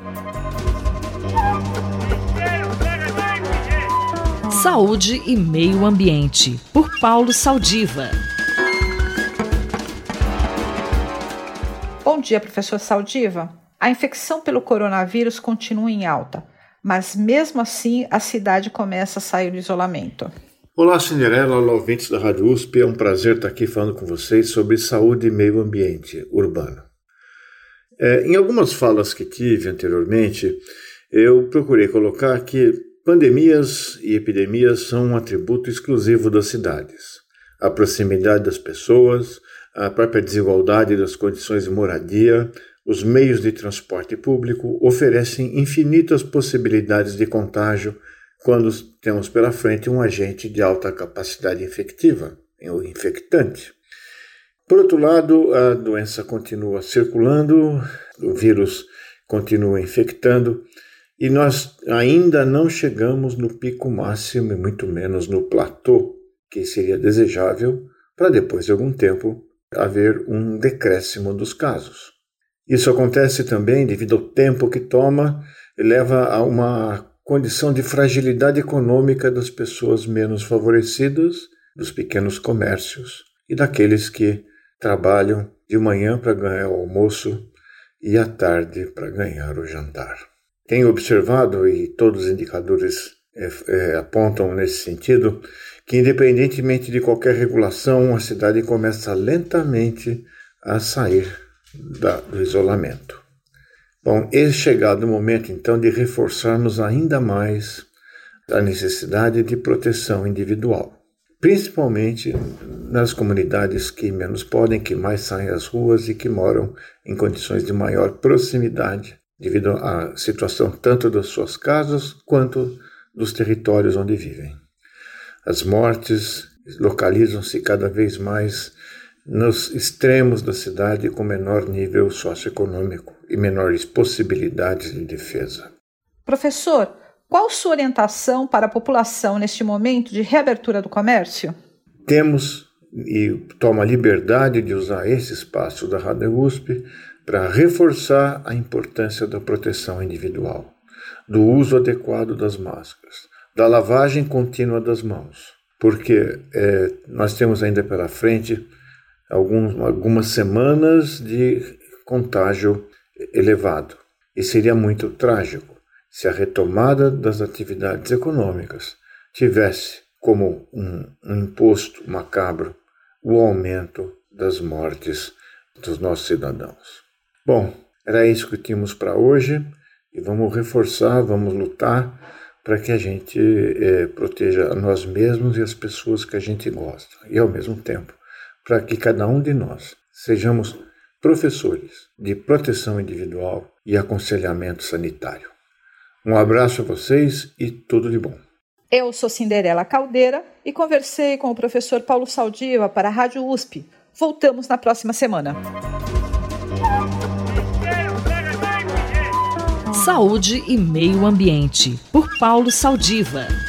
Saúde e Meio Ambiente, por Paulo Saldiva. Bom dia, professor Saldiva. A infecção pelo coronavírus continua em alta, mas mesmo assim a cidade começa a sair do isolamento. Olá, Cinderela, olá, ouvintes da Rádio USP. É um prazer estar aqui falando com vocês sobre saúde e meio ambiente urbano. Em algumas falas que tive anteriormente, eu procurei colocar que pandemias e epidemias são um atributo exclusivo das cidades. A proximidade das pessoas, a própria desigualdade das condições de moradia, os meios de transporte público oferecem infinitas possibilidades de contágio quando temos pela frente um agente de alta capacidade infectiva, ou infectante. Por outro lado, a doença continua circulando, o vírus continua infectando, e nós ainda não chegamos no pico máximo e muito menos no platô, que seria desejável para depois de algum tempo haver um decréscimo dos casos. Isso acontece também devido ao tempo que toma e leva a uma condição de fragilidade econômica das pessoas menos favorecidas, dos pequenos comércios e daqueles que trabalham de manhã para ganhar o almoço e à tarde para ganhar o jantar. Tenho observado, e todos os indicadores apontam nesse sentido, que independentemente de qualquer regulação, a cidade começa lentamente a sair do isolamento. Bom, é chegado o momento então de reforçarmos ainda mais a necessidade de proteção individual, principalmente nas comunidades que menos podem, que mais saem às ruas e que moram em condições de maior proximidade, devido à situação tanto das suas casas quanto dos territórios onde vivem. As mortes localizam-se cada vez mais nos extremos da cidade com menor nível socioeconômico e menores possibilidades de defesa. Professor, qual sua orientação para a população neste momento de reabertura do comércio? Temos, e tomo a liberdade de usar esse espaço da Rádio USP para reforçar a importância da proteção individual, do uso adequado das máscaras, da lavagem contínua das mãos, porque nós temos ainda pela frente algumas semanas de contágio elevado. E seria muito trágico se a retomada das atividades econômicas tivesse como um imposto macabro o aumento das mortes dos nossos cidadãos. Bom, era isso que tínhamos para hoje e vamos reforçar, vamos lutar para que a gente proteja a nós mesmos e as pessoas que a gente gosta. E, ao mesmo tempo, para que cada um de nós sejamos professores de proteção individual e aconselhamento sanitário. Um abraço a vocês e tudo de bom. Eu sou Cinderela Caldeira e conversei com o professor Paulo Saldiva para a Rádio USP. Voltamos na próxima semana. Saúde e Meio Ambiente, por Paulo Saldiva.